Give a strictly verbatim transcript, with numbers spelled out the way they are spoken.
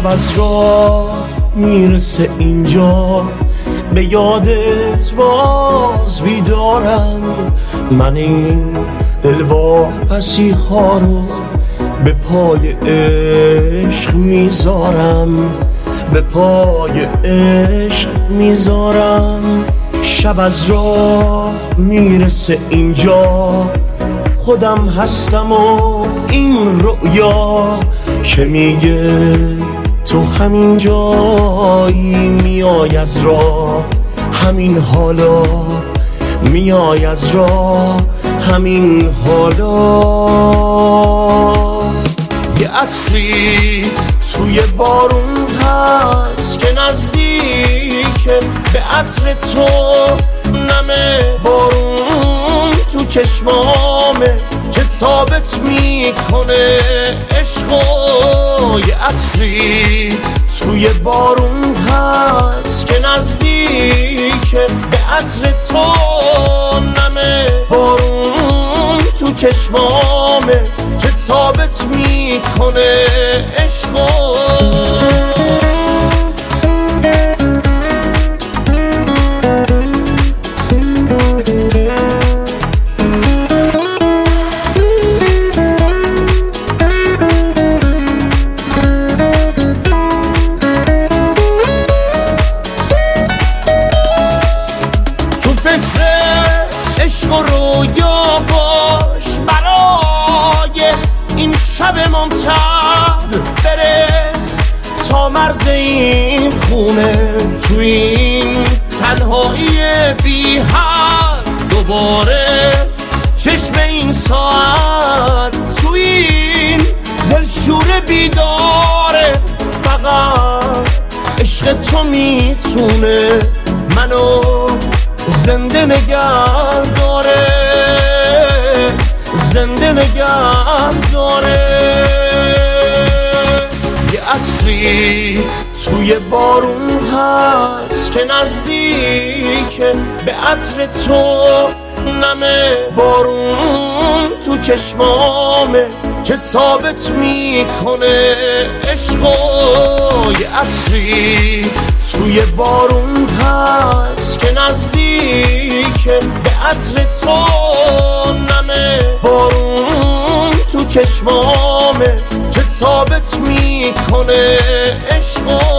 از راه میرسه اینجا، به یادت باز بیدارم. من این دلواپسی ها رو به پای عشق میذارم، به پای عشق میذارم. شب از راه میرسه اینجا، خودم هستم و این رؤیا که میگه تو همین جایی، میای از راه همین حالا، میای از راه همین حالا. یه عطری توی بارون هست که نزدیکه به عطر تو، نم بارون تو چشمامه که ثابت میکنه عشقو. یه عطری توی بارون هست که نزدیکه به عطر تو، نم بارون تو چشمامه که ثابت میکنه عشقو. عشق و رویا باش برای این شب ممتد، برس تا مرز این خونه، تو این تنهایی بی حد. دوباره چشم این ساعت تو این دلشور بیداره، فقط عشق تو میتونه منو زنده نگه داره، زنده نگه داره. یه عطری توی بارون هست که نزدیکه به عطر تو، نم بارون تو چشمامه که ثابت میکنه عشقو. یه عطری توی بارون هست که نزدیکه به عطر تو، نم بارون تو چشمامه که ثابت میکنه عشقو.